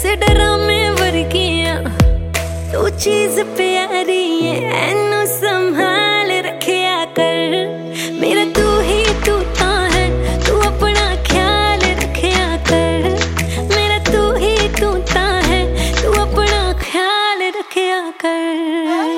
वैसे डरामे वर्गिया तू चीज प्यारी है, एनू संभाल रखिया कर। मेरा तू ही तू ता है, तू अपना ख्याल रखिया कर। मेरा तू ही तू ता है, तू अपना ख्याल रखिया कर।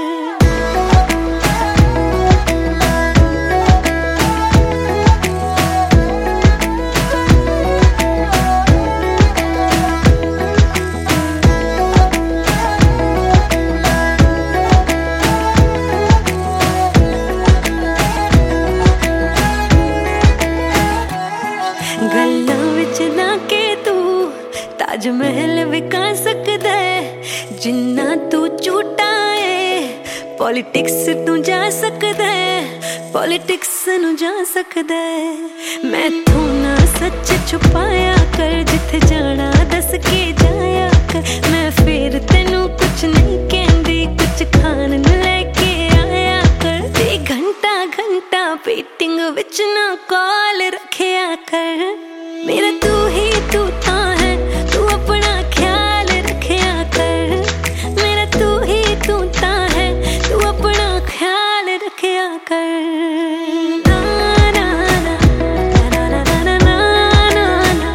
गल्लां विच ना के तू ताज महल विका सकदा है, जिन्ना तू झूठा है पॉलिटिक्स तू जा सकदा है, पॉलिटिक्स नू जा सकदा है। मैं तू ना सच छुपाया कर, जिथे जाना दस के जाया कर। मैं फिर तेनू कुछ नहीं कहंदी, कुछ खान नू लेके आया कर। ते घंटा घंटा मीटिंग विच ना कॉल रखिया कर। मेरा तू ही तू ता है, तू अपना ख्याल रखिया कर। मेरा तू ही तू ता है, तू अपना ख्याल रखिया कर। ना ना ना ना ना ना ना ना ना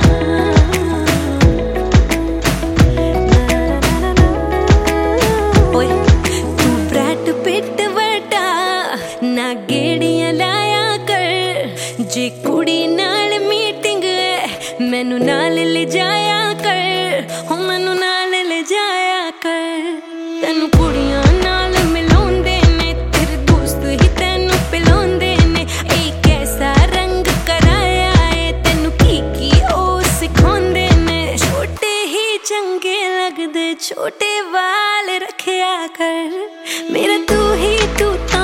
ना ना। ओए तू ब्रैड पिट वर्टा ना गेड़ियां लाया कर। जे कुड़ी नाल मीटिंग मैनू नाल ले जाया कर, हो मैनू नाल ले जाया कर। तेनू कुड़ियां नाल मिलाउंदे ने, तेरे दोस्त ही तेनू पिलाउंदे ने। एक कैसा रंग कराया है, तेनू की ओ सिखाउंदे ने। छोटे ही चंगे लगदे, छोटे वाल रखिया कर। मेरा तू ही तू